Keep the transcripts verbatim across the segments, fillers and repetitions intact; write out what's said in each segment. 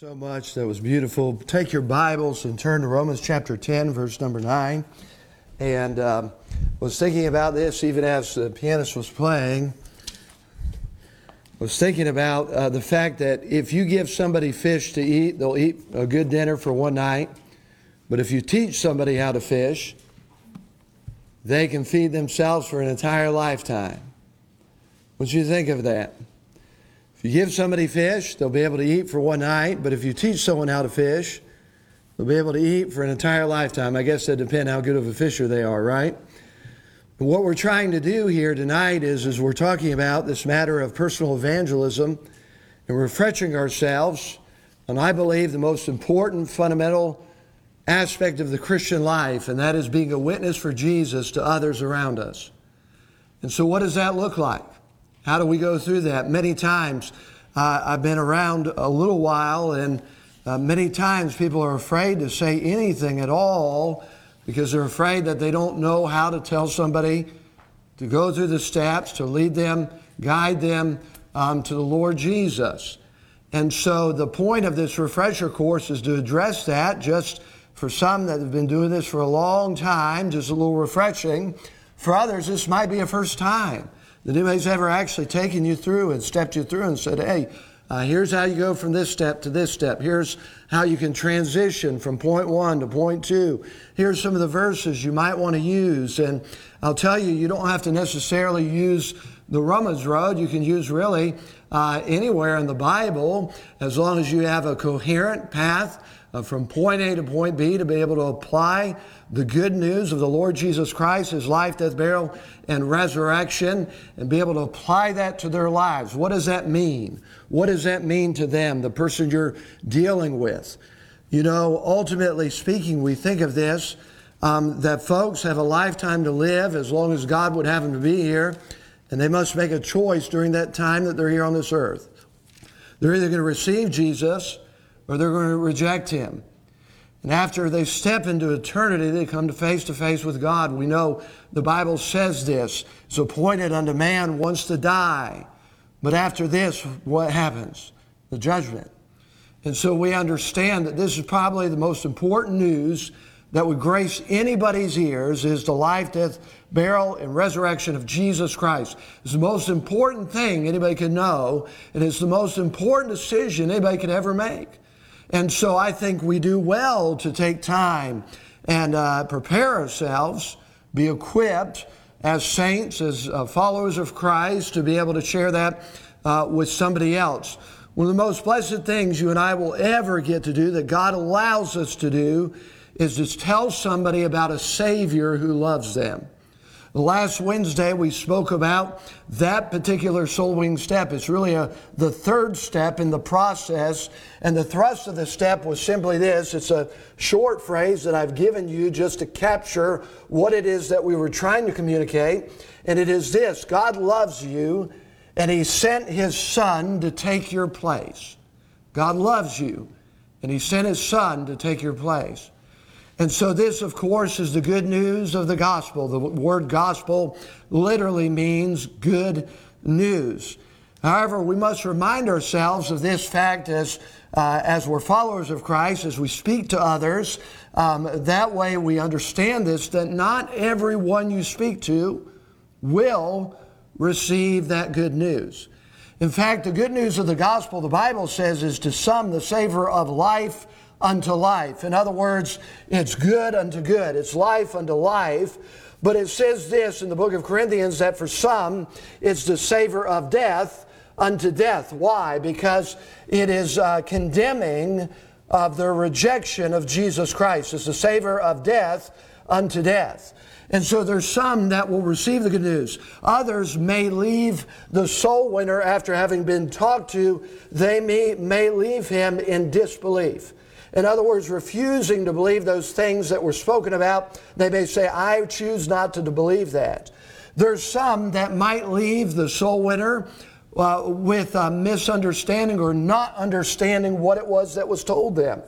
So much. That was beautiful. Take your Bibles and turn to Romans chapter ten, verse number nine. And um, was thinking about this even as the pianist was playing. Was thinking about uh, the fact that if you give somebody fish to eat, they'll eat a good dinner for one night. But if you teach somebody how to fish, they can feed themselves for an entire lifetime. What do you think of that? If you give somebody fish, they'll be able to eat for one night. But if you teach someone how to fish, they'll be able to eat for an entire lifetime. I guess that depends how good of a fisher they are, right? But what we're trying to do here tonight is, is we're talking about this matter of personal evangelism and refreshing ourselves on, I believe, the most important fundamental aspect of the Christian life, and that is being a witness for Jesus to others around us. And so what does that look like? How do we go through that? Many times, uh, I've been around a little while, and uh, many times people are afraid to say anything at all because they're afraid that they don't know how to tell somebody to go through the steps, to lead them, guide them um, to the Lord Jesus. And so the point of this refresher course is to address that. Just for some that have been doing this for a long time, just a little refreshing. For others, this might be a first time that anybody's ever actually taken you through and stepped you through and said, hey, uh, here's how you go from this step to this step. Here's how you can transition from point one to point two. Here's some of the verses you might want to use. And I'll tell you, you don't have to necessarily use the Romans road. You can use really uh, anywhere in the Bible, as long as you have a coherent path Uh, from point A to point B, to be able to apply the good news of the Lord Jesus Christ, His life, death, burial, and resurrection, and be able to apply that to their lives. What does that mean? What does that mean to them, the person you're dealing with? You know, ultimately speaking, we think of this, um, that folks have a lifetime to live as long as God would have them to be here, and they must make a choice during that time that they're here on this earth. They're either going to receive Jesus or they're going to reject Him. And after they step into eternity, they come to face to face with God. We know the Bible says this. It's appointed unto man once to die. But after this, what happens? The judgment. And so we understand that this is probably the most important news that would grace anybody's ears, is the life, death, burial, and resurrection of Jesus Christ. It's the most important thing anybody can know, and it's the most important decision anybody could ever make. And so I think we do well to take time and uh, prepare ourselves, be equipped as saints, as uh, followers of Christ, to be able to share that uh, with somebody else. One of the most blessed things you and I will ever get to do, that God allows us to do, is to tell somebody about a Savior who loves them. Last Wednesday, we spoke about that particular soul winning step. It's really a, the third step in the process, and the thrust of the step was simply this. It's a short phrase that I've given you just to capture what it is that we were trying to communicate, and it is this: God loves you, and He sent His Son to take your place. God loves you, and He sent His Son to take your place. And so this, of course, is the good news of the gospel. The word gospel literally means good news. However, we must remind ourselves of this fact as, uh, as we're followers of Christ, as we speak to others. Um, that way we understand this, that not everyone you speak to will receive that good news. In fact, the good news of the gospel, the Bible says, is to some the savor of life unto life. In other words, it's good unto good. It's life unto life. But it says this in the book of Corinthians, that for some, it's the savor of death unto death. Why? Because it is uh, condemning of their rejection of Jesus Christ. It's the savor of death unto death. And so there's some that will receive the good news. Others may leave the soul winner after having been talked to. They may, may leave him in disbelief. In other words, refusing to believe those things that were spoken about. They may say, I choose not to believe that. There's some that might leave the soul winner uh, with a misunderstanding or not understanding what it was that was told them.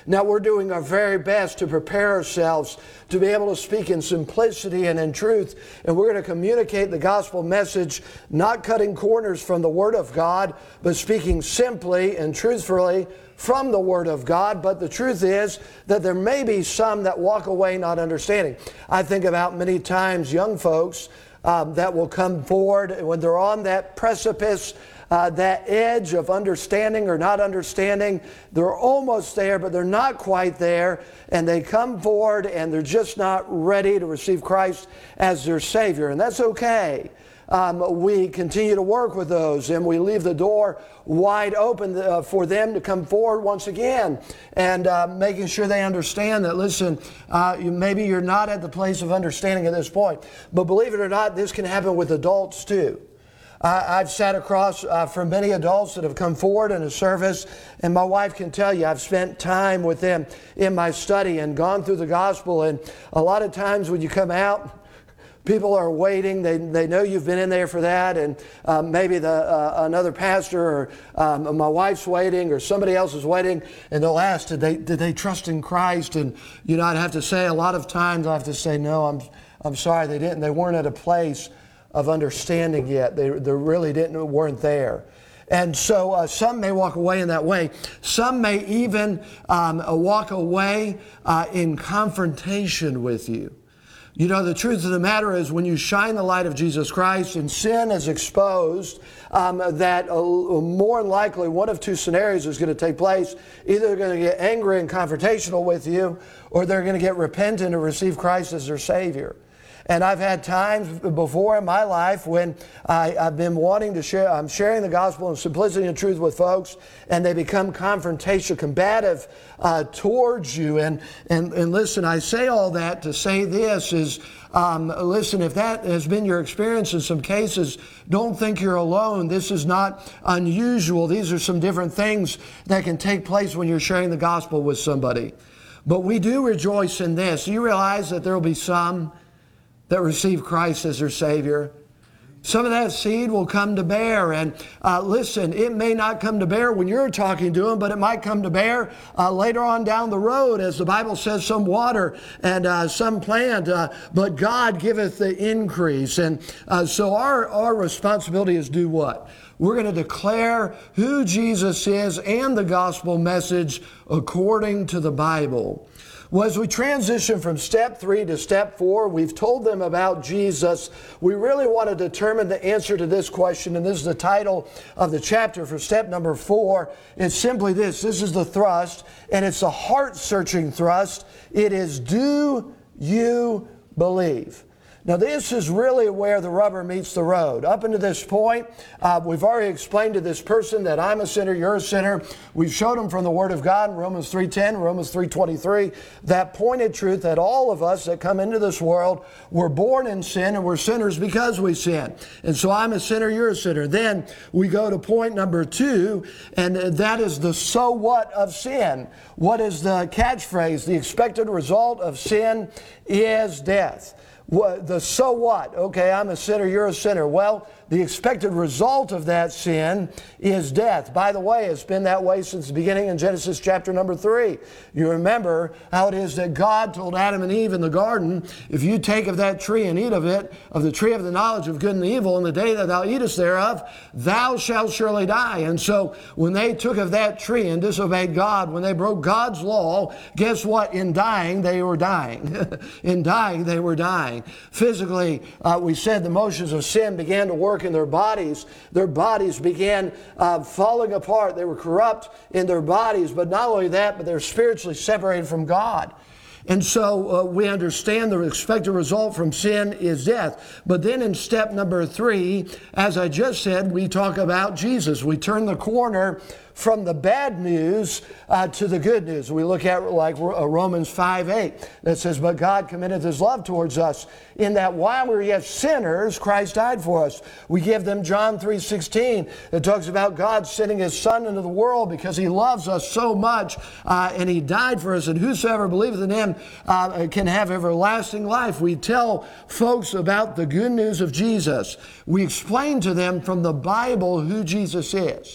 Now, we're doing our very best to prepare ourselves to be able to speak in simplicity and in truth. And we're going to communicate the gospel message, not cutting corners from the Word of God, but speaking simply and truthfully from the Word of God. But the truth is that there may be some that walk away not understanding. I think about many times young folks um, that will come forward when they're on that precipice, Uh, that edge of understanding or not understanding. They're almost there, but they're not quite there. And they come forward and they're just not ready to receive Christ as their Savior. And that's okay. Um, we continue to work with those, and we leave the door wide open uh, for them to come forward once again, and uh, making sure they understand that, listen, uh, you, maybe you're not at the place of understanding at this point. But believe it or not, this can happen with adults too. I've sat across uh, from many adults that have come forward in a service, and my wife can tell you I've spent time with them in my study and gone through the gospel. And a lot of times when you come out, people are waiting. They they know you've been in there for that, and um, maybe the uh, another pastor or um, my wife's waiting or somebody else is waiting, and they'll ask, did they did they trust in Christ? And you know, I'd have to say a lot of times I have to say no. I'm I'm sorry they didn't. They weren't at a place of understanding yet. They, they really didn't, weren't there. And so uh, some may walk away in that way. Some may even um, walk away uh, in confrontation with you. You know, the truth of the matter is when you shine the light of Jesus Christ and sin is exposed, um, that uh, more than likely one of two scenarios is going to take place. Either they're going to get angry and confrontational with you, or they're going to get repentant and receive Christ as their Savior. And I've had times before in my life when I, I've been wanting to share, I'm sharing the gospel in simplicity and truth with folks, and they become confrontational, combative uh, towards you. And, and, and listen, I say all that to say this is, um, listen, if that has been your experience in some cases, don't think you're alone. This is not unusual. These are some different things that can take place when you're sharing the gospel with somebody. But we do rejoice in this. You realize that there will be some that receive Christ as their Savior. Some of that seed will come to bear. And uh, listen, it may not come to bear when you're talking to them, but it might come to bear uh, later on down the road. As the Bible says, some water and uh, some plant, uh, but God giveth the increase. And uh, so our, our responsibility is do what? We're going to declare who Jesus is and the gospel message according to the Bible. Well, as we transition from step three to step four, we've told them about Jesus. We really want to determine the answer to this question, and this is the title of the chapter for step number four. It's simply this. This is the thrust, and it's a heart-searching thrust. It is, do you believe? Now, this is really where the rubber meets the road. Up until this point, uh, we've already explained to this person that I'm a sinner, you're a sinner. We've showed them from the Word of God in Romans three ten, Romans three twenty-three, that pointed truth that all of us that come into this world were born in sin and we're sinners because we sin. And so I'm a sinner, you're a sinner. Then we go to point number two, and that is the so what of sin. What is the catchphrase? The expected result of sin is death. What, the so what? Okay, I'm a sinner, you're a sinner. Well, the expected result of that sin is death. By the way, it's been that way since the beginning in Genesis chapter number three. You remember how it is that God told Adam and Eve in the garden, if you take of that tree and eat of it, of the tree of the knowledge of good and evil, in the day that thou eatest thereof, thou shalt surely die. And so when they took of that tree and disobeyed God, when they broke God's law, guess what? In dying, they were dying. In dying, they were dying. Physically, uh, we said the motions of sin began to work in their bodies. Their bodies began uh, falling apart. They were corrupt in their bodies. But not only that, but they're spiritually separated from God. And so uh, we understand the expected result from sin is death. But then in step number three, as I just said, we talk about Jesus. We turn the corner from the bad news uh, to the good news. We look at like Romans five eight that says, but God commendeth His love towards us in that while we were yet sinners, Christ died for us. We give them John three sixteen that talks about God sending His Son into the world because He loves us so much uh, and He died for us, and whosoever believeth in Him uh, can have everlasting life. We tell folks about the good news of Jesus. We explain to them from the Bible who Jesus is.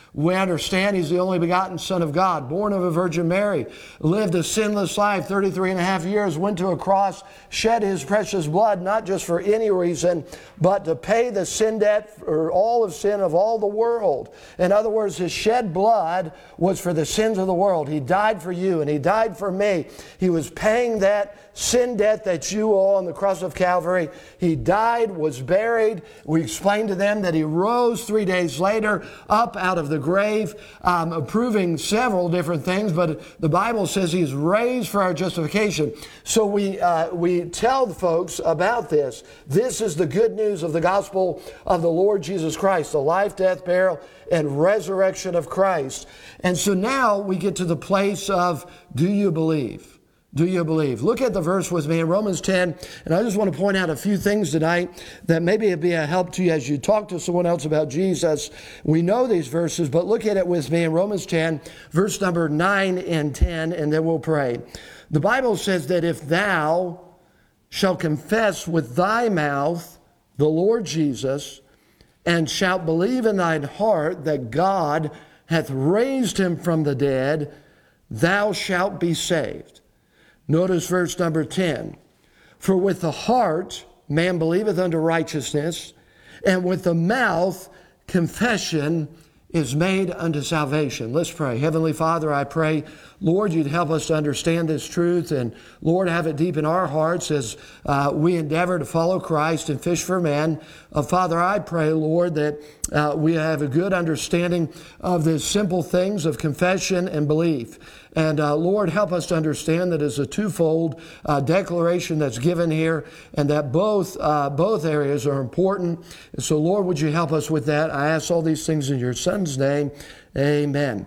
We understand he's the only begotten Son of God, born of a Virgin Mary, lived a sinless life, thirty-three and a half years, went to a cross, shed his precious blood, not just for any reason, but to pay the sin debt for all of sin of all the world. In other words, his shed blood was for the sins of the world. He died for you and he died for me. He was paying that sin debt that you owe on the cross of Calvary. He died, was buried. We explained to them that he rose three days later up out of the grave, um, proving several different things, but the Bible says he's raised for our justification. So we, uh, we tell the folks about this. This is the good news of the gospel of the Lord Jesus Christ, the life, death, burial, and resurrection of Christ. And so now we get to the place of, do you believe? Do you believe? Look at the verse with me in Romans ten, and I just want to point out a few things tonight that maybe it'd be a help to you as you talk to someone else about Jesus. We know these verses, but look at it with me in Romans ten, verse number nine and ten, and then we'll pray. The Bible says that if thou shalt confess with thy mouth the Lord Jesus, and shalt believe in thine heart that God hath raised him from the dead, thou shalt be saved. Notice verse number ten. For with the heart man believeth unto righteousness, and with the mouth confession is made unto salvation. Let's pray. Heavenly Father, I pray, Lord, you'd help us to understand this truth, and Lord, have it deep in our hearts as uh, we endeavor to follow Christ and fish for men. Uh, Father, I pray, Lord, that uh, we have a good understanding of the simple things of confession and belief. And uh, Lord, help us to understand that it's a twofold uh, declaration that's given here, and that both uh, both areas are important. And so, Lord, would you help us with that? I ask all these things in your Son's name. Amen.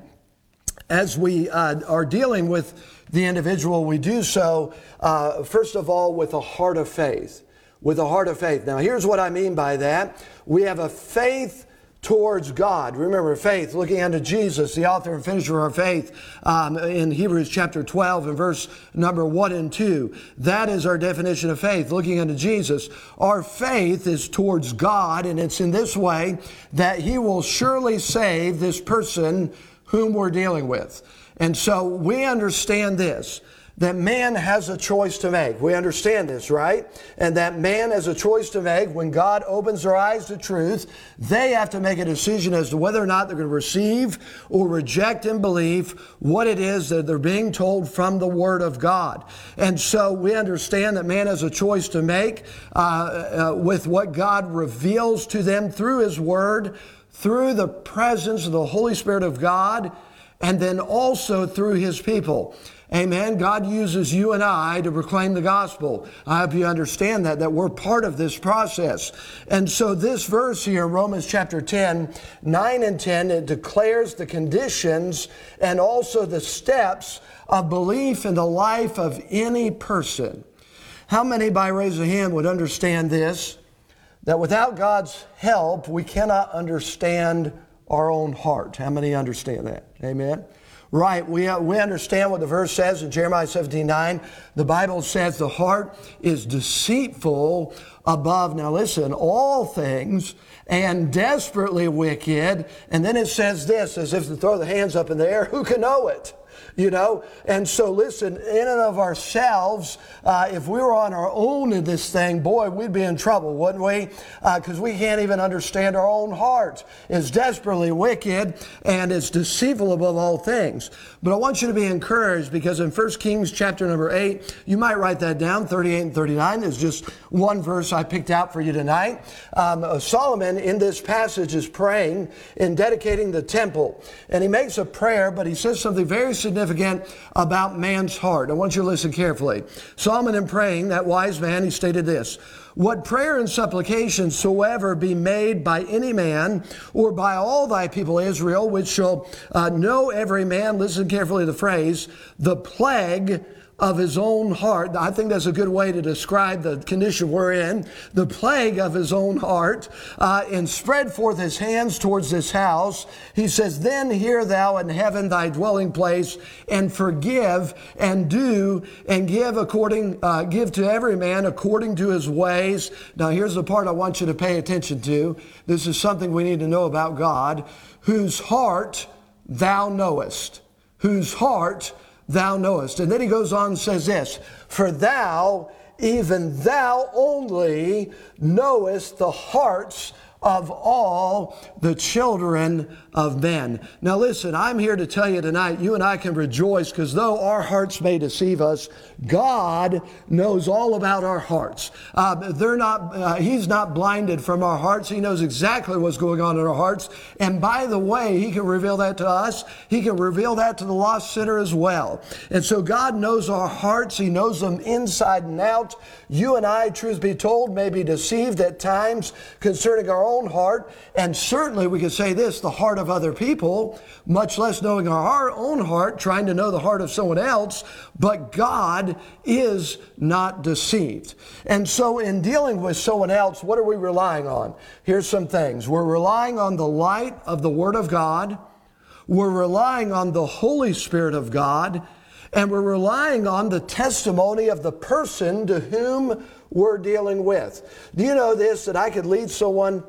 As we uh, are dealing with the individual, we do so, uh, first of all, with a heart of faith. With a heart of faith. Now, here's what I mean by that. We have a faith towards God. Remember, faith, looking unto Jesus, the author and finisher of our faith, um, in Hebrews chapter twelve and verse number one and two. That is our definition of faith, looking unto Jesus. Our faith is towards God, and it's in this way that he will surely save this person whom we're dealing with. And so we understand this, that man has a choice to make. We understand this, right? And that man has a choice to make. When God opens their eyes to truth, they have to make a decision as to whether or not they're going to receive or reject in belief what it is that they're being told from the Word of God. And so we understand that man has a choice to make uh, uh, with what God reveals to them through His Word, through the presence of the Holy Spirit of God, and then also through His people. Amen. God uses you and I to proclaim the gospel. I hope you understand that, that we're part of this process. And so this verse here, Romans chapter ten, nine and ten, it declares the conditions and also the steps of belief in the life of any person. How many, by raise of hand, would understand this? That without God's help, we cannot understand our own heart. How many understand that? Amen. Right, we, uh, we understand what the verse says in Jeremiah seventeen nine. The Bible says the heart is deceitful above, now listen, all things, and desperately wicked. And then it says this, as if to throw the hands up in the air, who can know it? You know, and so listen, in and of ourselves, uh, if we were on our own in this thing, boy, we'd be in trouble, wouldn't we? Because uh, we can't even understand our own heart. It's desperately wicked and it's deceitful above all things. But I want you to be encouraged, because in First Kings chapter number eight, you might write that down, thirty-eight and thirty-nine. There's just one verse I picked out for you tonight. Um, uh, Solomon in this passage is praying in dedicating the temple. And he makes a prayer, but he says something very significant about man's heart. I want you to listen carefully. Solomon, in praying, that wise man, he stated this: what prayer and supplication soever be made by any man, or by all thy people Israel, which shall uh, know every man, listen carefully to the phrase, the plague of his own heart. I think that's a good way to describe the condition we're in. The plague of his own heart, uh, and spread forth his hands towards this house. He says, then hear thou in heaven thy dwelling place, and forgive, and do, and give according, uh, give to every man according to his way, ways. Now here's the part I want you to pay attention to. This is something we need to know about God. Whose heart thou knowest. Whose heart thou knowest. And then he goes on and says this, for thou, even thou only, knowest the hearts of all the children of men. Now listen, I'm here to tell you tonight, you and I can rejoice because though our hearts may deceive us, God knows all about our hearts. Uh, they're not, uh, He's not blinded from our hearts. He knows exactly what's going on in our hearts. And by the way, He can reveal that to us. He can reveal that to the lost sinner as well. And so God knows our hearts. He knows them inside and out. You and I, truth be told, may be deceived at times concerning our own heart. And certainly we could say this, the heart of other people, much less knowing our own heart, trying to know the heart of someone else. But God is not deceived. And so in dealing with someone else, what are we relying on? Here's some things. We're relying on the light of the Word of God. We're relying on the Holy Spirit of God. And we're relying on the testimony of the person to whom we're dealing with. Do you know this, that I could lead someone,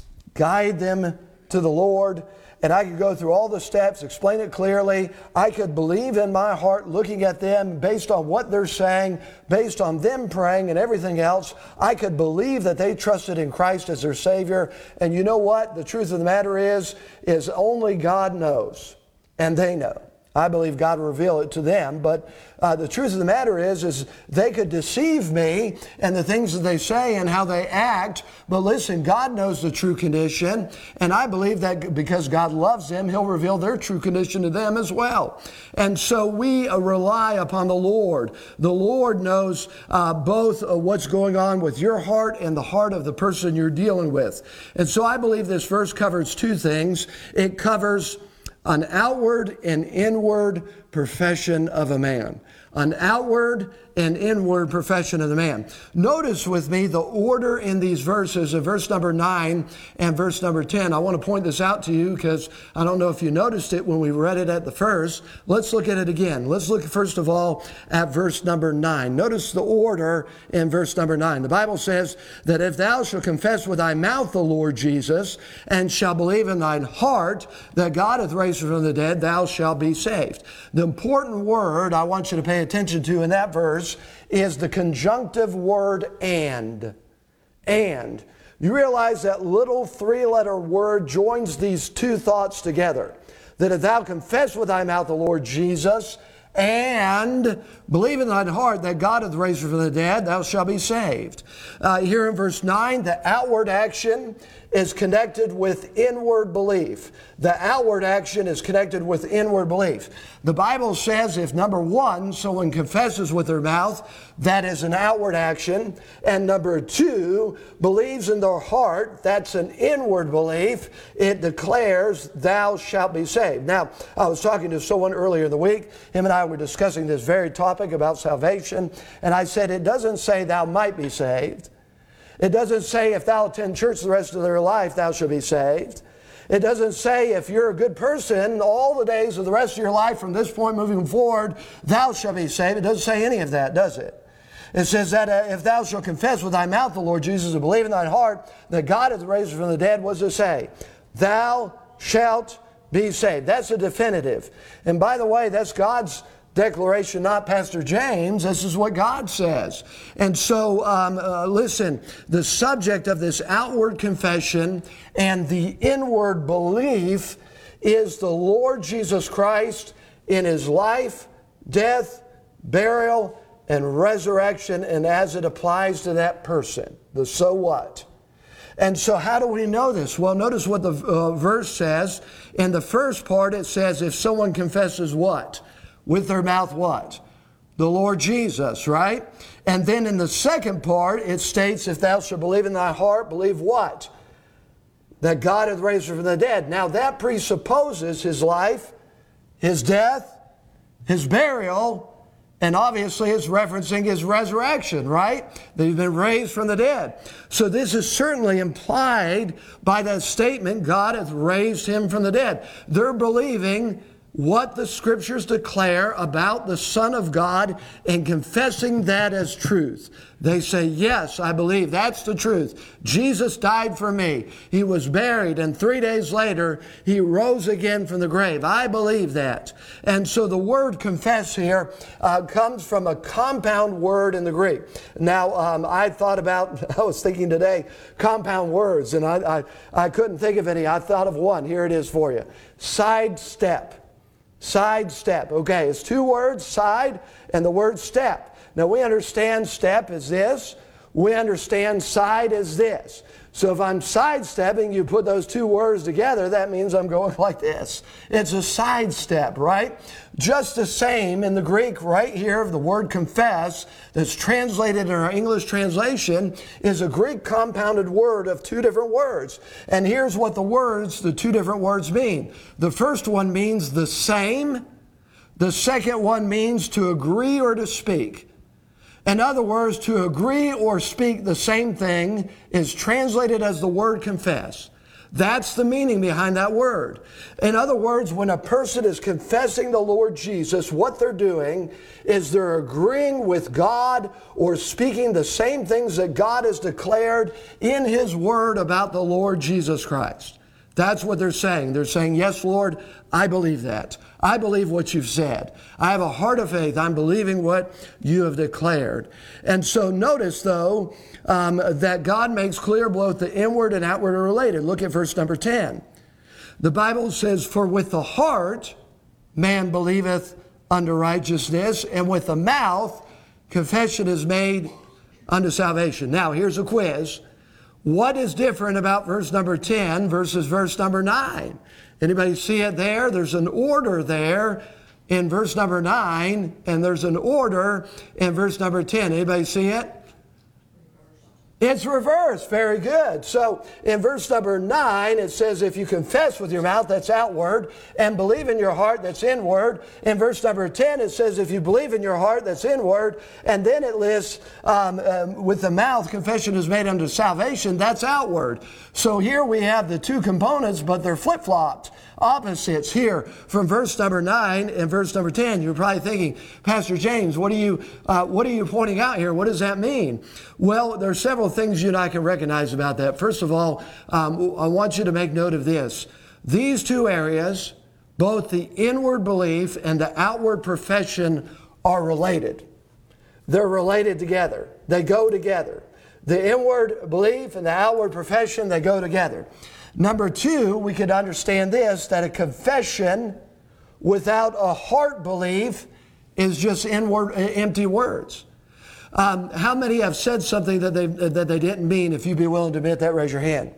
guide them to the Lord, and I could go through all the steps, explain it clearly. I could believe in my heart, looking at them based on what they're saying, based on them praying and everything else. I could believe that they trusted in Christ as their Savior. And you know what? The truth of the matter is, is only God knows, and they know. I believe God will reveal it to them, but uh, the truth of the matter is, is they could deceive me and the things that they say and how they act, but listen, God knows the true condition, and I believe that because God loves them, He'll reveal their true condition to them as well. And so we uh, rely upon the Lord. The Lord knows uh, both uh, what's going on with your heart and the heart of the person you're dealing with. And so I believe this verse covers two things. It covers an outward and inward profession of a man. An outward and inward profession of the man. Notice with me the order in these verses of verse number nine and verse number ten. I want to point this out to you because I don't know if you noticed it when we read it at the first. Let's look at it again. Let's look first of all at verse number nine. Notice the order in verse number nine. The Bible says that if thou shalt confess with thy mouth the Lord Jesus and shall believe in thine heart that God hath raised him from the dead, thou shalt be saved. The important word I want you to pay attention to in that verse is the conjunctive word and. And. You realize that little three-letter word joins these two thoughts together. That if thou confess with thy mouth the Lord Jesus and believe in thine heart that God hath raised him from the dead, thou shalt be saved. Uh, here in verse nine, the outward action is connected with inward belief. The outward action is connected with inward belief. The Bible says if number one, someone confesses with their mouth, that is an outward action. And number two, believes in their heart, that's an inward belief. It declares, thou shalt be saved. Now, I was talking to someone earlier in the week. Him and I were discussing this very topic about salvation. And I said, it doesn't say thou might be saved. It doesn't say if thou attend church the rest of their life, thou shalt be saved. It doesn't say if you're a good person all the days of the rest of your life from this point moving forward, thou shalt be saved. It doesn't say any of that, does it? It says that uh, if thou shalt confess with thy mouth the Lord Jesus and believe in thine heart that God hath raised him from the dead, what does it say? Thou shalt be saved. That's a definitive. And by the way, that's God's declaration, not Pastor James. This is what God says. And so, um, uh, listen, the subject of this outward confession and the inward belief is the Lord Jesus Christ in his life, death, burial, and resurrection, and as it applies to that person, the so what. And so how do we know this? Well, notice what the uh, verse says. In the first part, it says, if someone confesses what? With their mouth what? The Lord Jesus, right? And then in the second part, it states, if thou shalt believe in thy heart, believe what? That God hath raised him from the dead. Now that presupposes his life, his death, his burial, and obviously it's referencing his resurrection, right? That he's been raised from the dead. So this is certainly implied by that statement, God hath raised him from the dead. They're believing what the Scriptures declare about the Son of God and confessing that as truth. They say, yes, I believe that's the truth. Jesus died for me. He was buried, and three days later, he rose again from the grave. I believe that. And so the word confess here uh, comes from a compound word in the Greek. Now, um, I thought about, I was thinking today, compound words, and I, I, I couldn't think of any. I thought of one. Here it is for you. Sidestep. Sidestep. Okay, it's two words, side, and the word step. Now, we understand step is this. We understand side is this. So if I'm sidestepping, you put those two words together, that means I'm going like this. It's a sidestep, right? Just the same in the Greek right here of the word confess that's translated in our English translation is a Greek compounded word of two different words. And here's what the words, the two different words mean. The first one means the same. The second one means to agree or to speak. In other words, to agree or speak the same thing is translated as the word confess. That's the meaning behind that word. In other words, when a person is confessing the Lord Jesus, what they're doing is they're agreeing with God or speaking the same things that God has declared in His Word about the Lord Jesus Christ. That's what they're saying. They're saying, yes, Lord, I believe that. I believe what you've said. I have a heart of faith. I'm believing what you have declared. And so notice, though, um, that God makes clear both the inward and outward are related. Look at verse number ten. The Bible says, for with the heart man believeth unto righteousness, and with the mouth confession is made unto salvation. Now, here's a quiz. What is different about verse number ten versus verse number nine? Anybody see it there? There's an order there in verse number nine, and there's an order in verse number ten. Anybody see it? It's reversed. Very good. So in verse number nine, it says, if you confess with your mouth, that's outward, and believe in your heart, that's inward. In verse number ten, it says, if you believe in your heart, that's inward. And then it lists, um, um, with the mouth, confession is made unto salvation, that's outward. So here we have the two components, but they're flip-flopped. Opposites here from verse number nine and verse number ten. You're probably thinking, Pastor James, what are you uh, what are you pointing out here? What does that mean? Well, there are several things you and I can recognize about that. First of all, um, I want you to make note of this. These two areas, both the inward belief and the outward profession, are related. They're related together. They go together. The inward belief and the outward profession, they go together. Number two, we could understand this, that a confession without a heart belief is just inward, empty words. Um, how many have said something that they, that they didn't mean? If you'd be willing to admit that, raise your hand.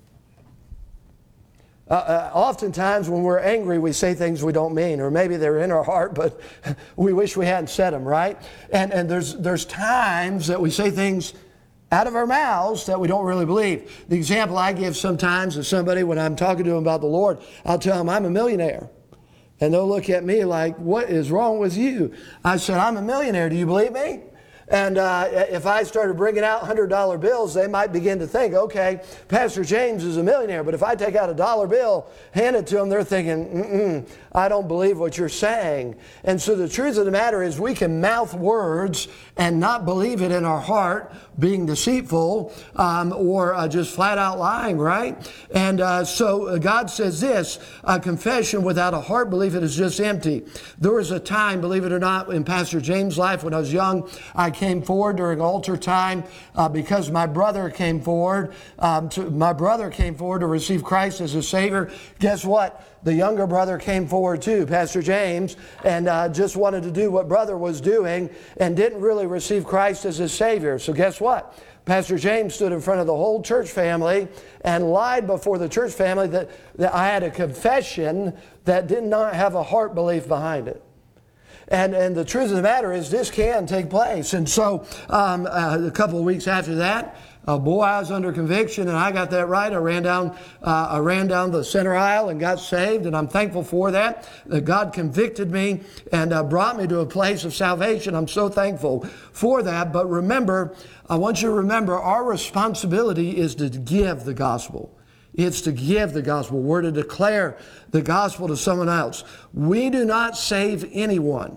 Uh, uh, oftentimes when we're angry, we say things we don't mean, or maybe they're in our heart, but we wish we hadn't said them, right? And, and there's, there's times that we say things out of our mouths that we don't really believe. The example I give sometimes is somebody, when I'm talking to them about the Lord, I'll tell them I'm a millionaire. And they'll look at me like, what is wrong with you? I said, I'm a millionaire. Do you believe me? And uh, if I started bringing out one hundred dollar bills, they might begin to think, okay, Pastor James is a millionaire. But if I take out a dollar bill, hand it to them, they're thinking, mm-mm, I don't believe what you're saying. And so the truth of the matter is we can mouth words and not believe it in our heart, being deceitful, um, or uh, just flat out lying, right? And uh, so God says this, a confession without a heart belief, it is just empty. There was a time, believe it or not, in Pastor James' life when I was young, I came forward during altar time uh, because my brother came forward. Um, to, my brother came forward to receive Christ as a Savior. Guess what? The younger brother came forward too, Pastor James, and uh, just wanted to do what brother was doing and didn't really receive Christ as his Savior. So guess what? Pastor James stood in front of the whole church family and lied before the church family that, that I had a confession that did not have a heart belief behind it. And, and the truth of the matter is this can take place. And so um, uh, a couple of weeks after that, uh, boy, I was under conviction, and I got that right. I ran down, uh, I ran down the center aisle and got saved, and I'm thankful for that. That God convicted me and uh, brought me to a place of salvation. I'm so thankful for that. But remember, I want you to remember, our responsibility is to give the gospel. It's to give the gospel. We're to declare the gospel to someone else. We do not save anyone.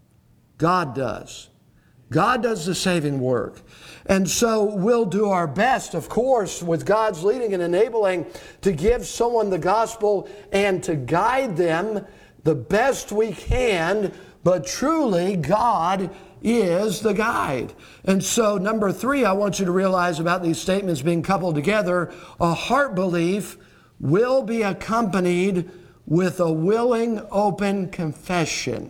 God does. God does the saving work. And so we'll do our best, of course, with God's leading and enabling, to give someone the gospel and to guide them the best we can. But truly, God is the guide. And so, number three, I want you to realize about these statements being coupled together, a heart belief will be accompanied with a willing, open confession.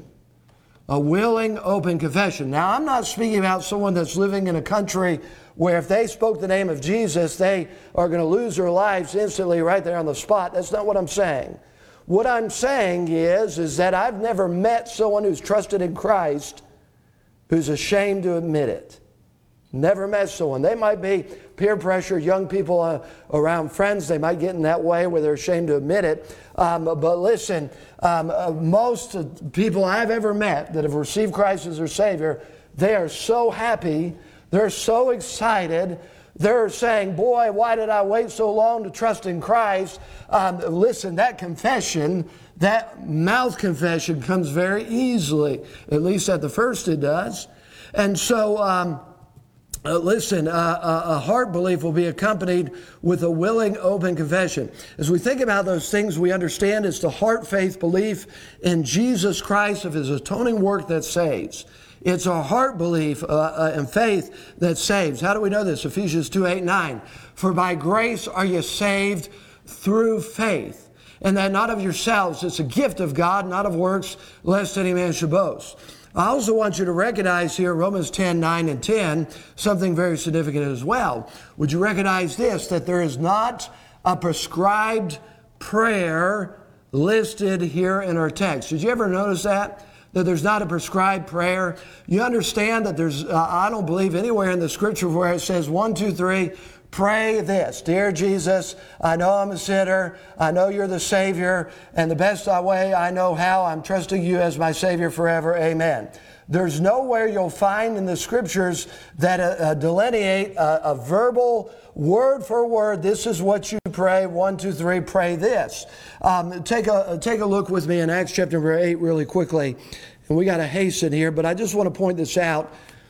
A willing, open confession. Now, I'm not speaking about someone that's living in a country where if they spoke the name of Jesus, they are going to lose their lives instantly right there on the spot. That's not what I'm saying. What I'm saying is, is that I've never met someone who's trusted in Christ who's ashamed to admit it. Never met someone. They might be peer pressure, young people uh, around friends. They might get in that way where they're ashamed to admit it. Um, but listen, um, uh, most people I've ever met that have received Christ as their Savior, they are so happy. They're so excited. They're saying, boy, why did I wait so long to trust in Christ? Um, listen, that confession, that mouth confession comes very easily. At least at the first it does. And so, um, uh, listen, uh, a heart belief will be accompanied with a willing, open confession. As we think about those things, we understand it's the heart faith belief in Jesus Christ of His atoning work that saves. It's a heart belief uh, uh, and faith that saves. How do we know this? Ephesians two, eight, nine. For by grace are you saved through faith, and that not of yourselves. It's a gift of God, not of works, lest any man should boast. I also want you to recognize here, Romans ten, nine, and ten, something very significant as well. Would you recognize this, that there is not a prescribed prayer listed here in our text? Did you ever notice that? That there's not a prescribed prayer? You understand that there's, uh, I don't believe anywhere in the Scripture where it says, one, two, three, pray this. Dear Jesus, I know I'm a sinner. I know you're the Savior. And the best way I know how, I'm trusting you as my Savior forever. Amen. There's nowhere you'll find in the Scriptures that uh, uh, delineate a, a verbal, word for word, this is what you pray. One, two, three, pray this. Um, take a take a look with me in Acts chapter number eight really quickly. And we got to hasten here, but I just want to point this out.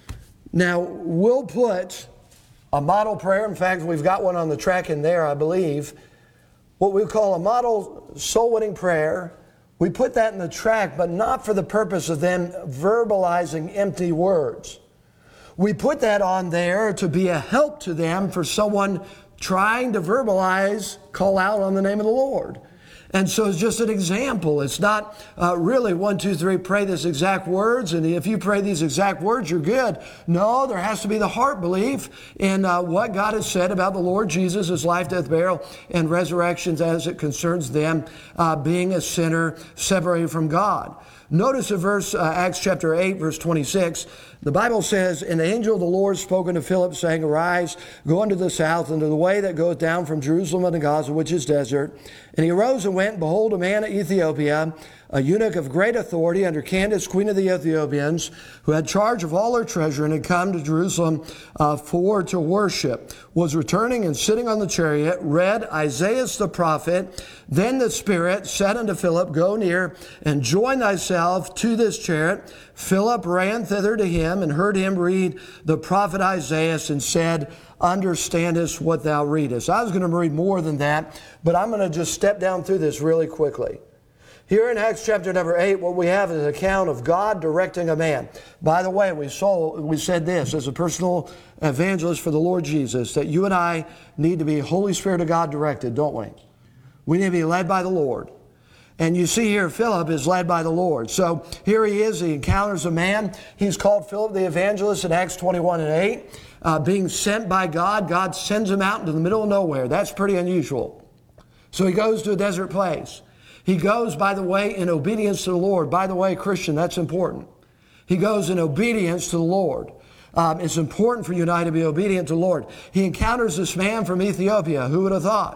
Now, we'll put a model prayer. In fact, we've got one on the track in there, I believe. What we call a model soul-winning prayer. We put that in the track, but not for the purpose of them verbalizing empty words. We put that on there to be a help to them for someone trying to verbalize, call out on the name of the Lord. And so it's just an example. It's not uh, really one, two, three, pray this exact words, and if you pray these exact words, you're good. No, there has to be the heart belief in uh, what God has said about the Lord Jesus, His life, death, burial, and resurrections as it concerns them uh, being a sinner separated from God. Notice in verse uh, Acts chapter eight, verse twenty-six, the Bible says, "And the angel of the Lord spoke unto Philip, saying, Arise, go unto the south, into the way that goeth down from Jerusalem unto Gaza, which is desert. And he arose and went, and behold, a man of Ethiopia, a eunuch of great authority under Candace, queen of the Ethiopians, who had charge of all her treasure, and had come to Jerusalem uh, for to worship, was returning and sitting on the chariot, read Isaiah the prophet. Then the Spirit said unto Philip, Go near, and join thyself to this chariot. Philip ran thither to him, and heard him read the prophet Isaiah, and said, Understandest what thou readest. I was going to read more than that, but I'm going to just step down through this really quickly. Here in Acts chapter number eight, what we have is an account of God directing a man. By the way, we saw, we said this as a personal evangelist for the Lord Jesus, that you and I need to be Holy Spirit of God directed, don't we? We need to be led by the Lord. And you see here, Philip is led by the Lord. So here he is, he encounters a man. He's called Philip the evangelist in Acts twenty-one and eight. Uh, being sent by God, God sends him out into the middle of nowhere. That's pretty unusual. So he goes to a desert place. He goes, by the way, in obedience to the Lord. By the way, Christian, that's important. He goes in obedience to the Lord. Um, it's important for you and I to be obedient to the Lord. He encounters this man from Ethiopia. Who would have thought?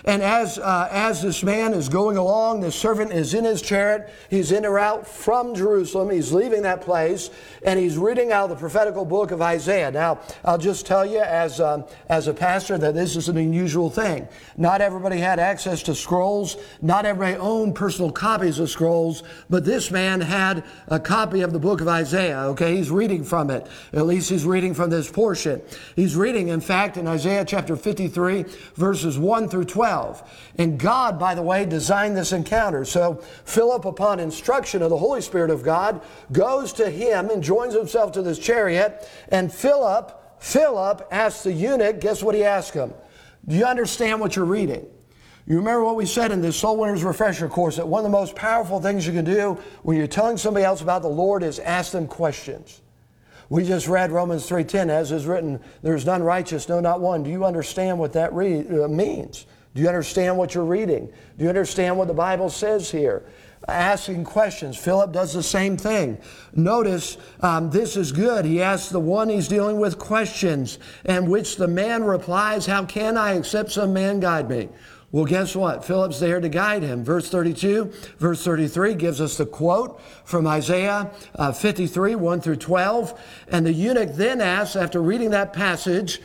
And as uh, as this man is going along, this servant is in his chariot. He's en route from Jerusalem. He's leaving that place, and he's reading out the prophetical book of Isaiah. Now, I'll just tell you as, um, as a pastor that this is an unusual thing. Not everybody had access to scrolls. Not everybody owned personal copies of scrolls. But this man had a copy of the book of Isaiah. Okay, he's reading from it. At least he's reading from this portion. He's reading, in fact, in Isaiah chapter fifty-three, verses one through twelve. And God, by the way, designed this encounter. So Philip, upon instruction of the Holy Spirit of God, goes to him and joins himself to this chariot. And Philip, Philip asks the eunuch, guess what he asked him? Do you understand what you're reading? You remember what we said in this Soul Winners Refresher course, that one of the most powerful things you can do when you're telling somebody else about the Lord is ask them questions. We just read Romans three ten, as is written, there's none righteous, no, not one. Do you understand what that re- uh, means? Do you understand what you're reading? Do you understand what the Bible says here? Asking questions. Philip does the same thing. Notice um, this is good. He asks the one he's dealing with questions, and which the man replies, how can I except some man guide me? Well, guess what? Philip's there to guide him. Verse thirty-two, verse thirty-three gives us the quote from Isaiah uh, fifty-three, one through twelve. And the eunuch then asks, after reading that passage,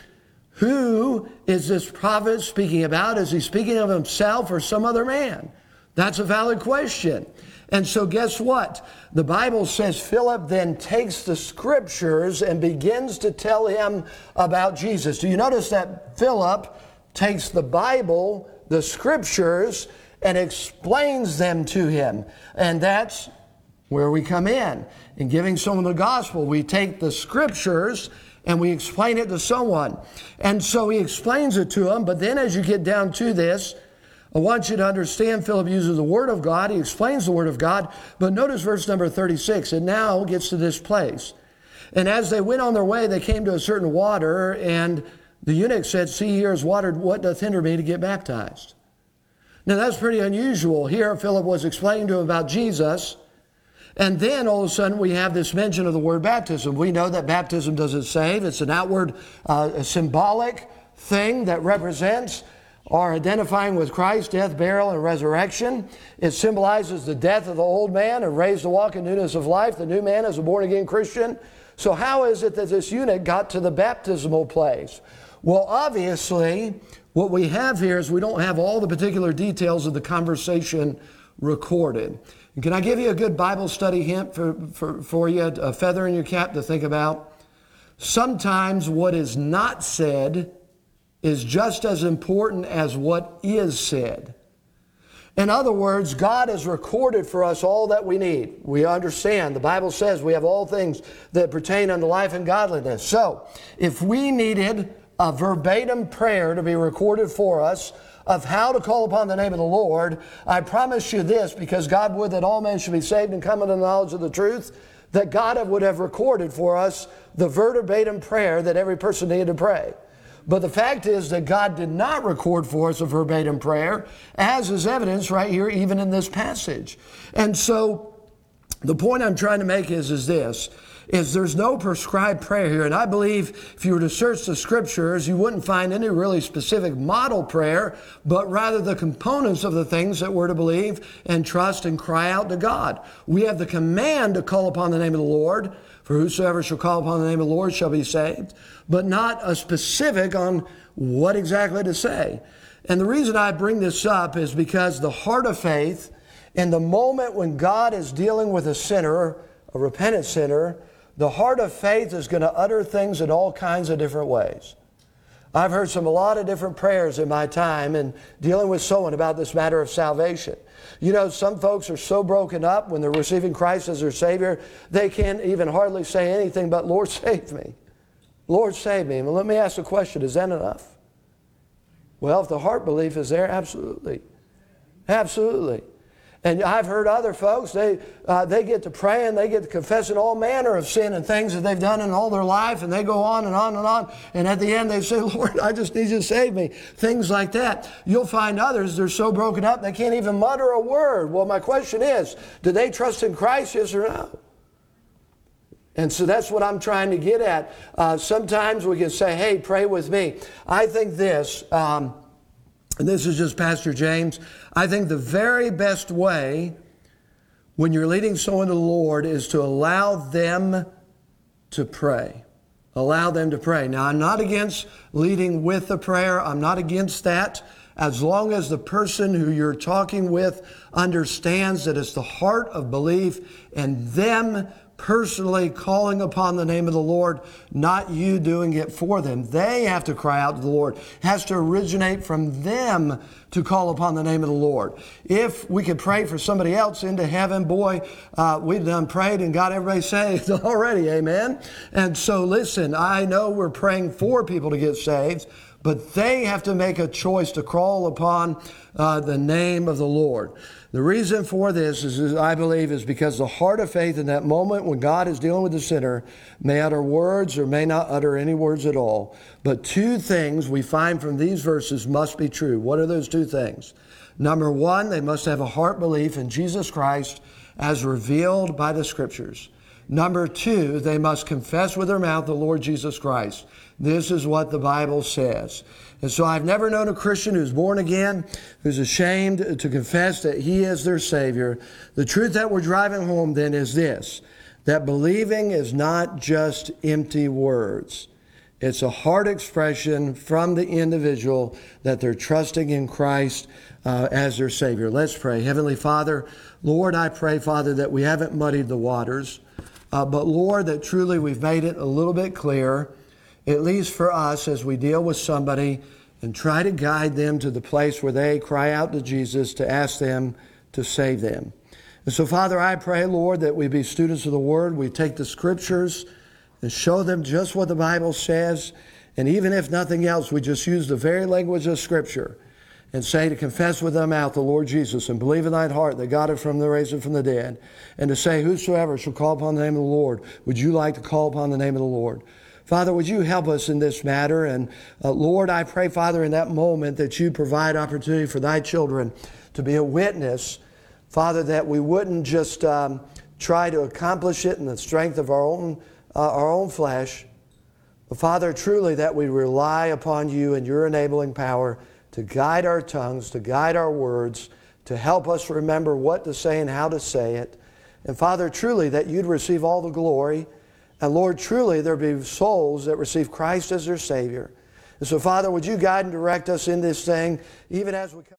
who is this prophet speaking about? Is he speaking of himself or some other man? That's a valid question. And so guess what? The Bible says Philip then takes the scriptures and begins to tell him about Jesus. Do you notice that Philip takes the Bible, the scriptures, and explains them to him? And that's where we come in. In giving someone the gospel, we take the scriptures and we explain it to someone. And so he explains it to him, but then as you get down to this, I want you to understand Philip uses the Word of God. He explains the Word of God. But notice verse number thirty-six. It now gets to this place. And as they went on their way, they came to a certain water, and the eunuch said, see, here is water. What doth hinder me to get baptized? Now that's pretty unusual. Here Philip was explaining to him about Jesus. And then all of a sudden we have this mention of the word baptism. We know that baptism doesn't save. It's an outward, uh, a symbolic thing that represents our identifying with Christ's death, burial, and resurrection. It symbolizes the death of the old man and raised to walk in newness of life. The new man is a born-again Christian. So how is it that this eunuch got to the baptismal place? Well, obviously, what we have here is we don't have all the particular details of the conversation recorded. And can I give you a good Bible study hint for, for, for you, a feather in your cap to think about? Sometimes what is not said is just as important as what is said. In other words, God has recorded for us all that we need. We understand. The Bible says we have all things that pertain unto life and godliness. So, if we needed a verbatim prayer to be recorded for us of how to call upon the name of the Lord, I promise you this, because God would that all men should be saved and come into the knowledge of the truth, that God would have recorded for us the verbatim prayer that every person needed to pray. But the fact is that God did not record for us a verbatim prayer, as is evidenced right here, even in this passage. And so the point I'm trying to make is, is this, is there's no prescribed prayer here. And I believe if you were to search the scriptures, you wouldn't find any really specific model prayer, but rather the components of the things that we're to believe and trust and cry out to God. We have the command to call upon the name of the Lord, for whosoever shall call upon the name of the Lord shall be saved, but not a specific on what exactly to say. And the reason I bring this up is because the heart of faith, in the moment when God is dealing with a sinner, a repentant sinner, the heart of faith is going to utter things in all kinds of different ways. I've heard some a lot of different prayers in my time in dealing with someone about this matter of salvation. You know, some folks are so broken up when they're receiving Christ as their Savior, they can't even hardly say anything but, Lord, save me. Lord, save me. Well, let me ask a question. Is that enough? Well, if the heart belief is there, absolutely. Absolutely. And I've heard other folks, they uh, they get to praying, they get to confessing all manner of sin and things that they've done in all their life, and they go on and on and on, and at the end they say, Lord, I just need you to save me. Things like that. You'll find others, they're so broken up, they can't even mutter a word. Well, my question is, do they trust in Christ, yes or no? And so that's what I'm trying to get at. Uh, sometimes we can say, hey, pray with me. I think this, um, and this is just Pastor James, I think the very best way when you're leading someone to the Lord is to allow them to pray. Allow them to pray. Now, I'm not against leading with a prayer. I'm not against that, as long as the person who you're talking with understands that it's the heart of belief and them personally calling upon the name of the Lord, not you doing it for them. They have to cry out to the Lord. It has to originate from them to call upon the name of the Lord. If we could pray for somebody else into heaven, boy, uh, we've done prayed and got everybody saved already, amen? And so listen, I know we're praying for people to get saved, but they have to make a choice to call upon uh, the name of the Lord. The reason for this is, is, I believe, is because the heart of faith in that moment when God is dealing with the sinner may utter words or may not utter any words at all. But two things we find from these verses must be true. What are those two things? Number one, they must have a heart belief in Jesus Christ as revealed by the Scriptures. Number two, they must confess with their mouth the Lord Jesus Christ. This is what the Bible says. And so I've never known a Christian who's born again, who's ashamed to confess that He is their Savior. The truth that we're driving home then is this, that believing is not just empty words. It's a heart expression from the individual that they're trusting in Christ uh, as their Savior. Let's pray. Heavenly Father, Lord, I pray, Father, that we haven't muddied the waters, uh, but Lord, that truly we've made it a little bit clearer, at least for us as we deal with somebody and try to guide them to the place where they cry out to Jesus to ask them to save them. And so, Father, I pray, Lord, that we be students of the Word. We take the Scriptures and show them just what the Bible says. And even if nothing else, we just use the very language of Scripture and say to confess with thy mouth the Lord Jesus and believe in thine heart that God is from the raised him from the dead. And to say, whosoever shall call upon the name of the Lord, would you like to call upon the name of the Lord? Father, would you help us in this matter? And uh, Lord, I pray, Father, in that moment that you provide opportunity for thy children to be a witness, Father, that we wouldn't just um, try to accomplish it in the strength of our own, uh, our own flesh, but Father, truly that we rely upon you and your enabling power to guide our tongues, to guide our words, to help us remember what to say and how to say it. And Father, truly that you'd receive all the glory. And Lord, truly there be souls that receive Christ as their Savior. And so, Father, would you guide and direct us in this thing, even as we come.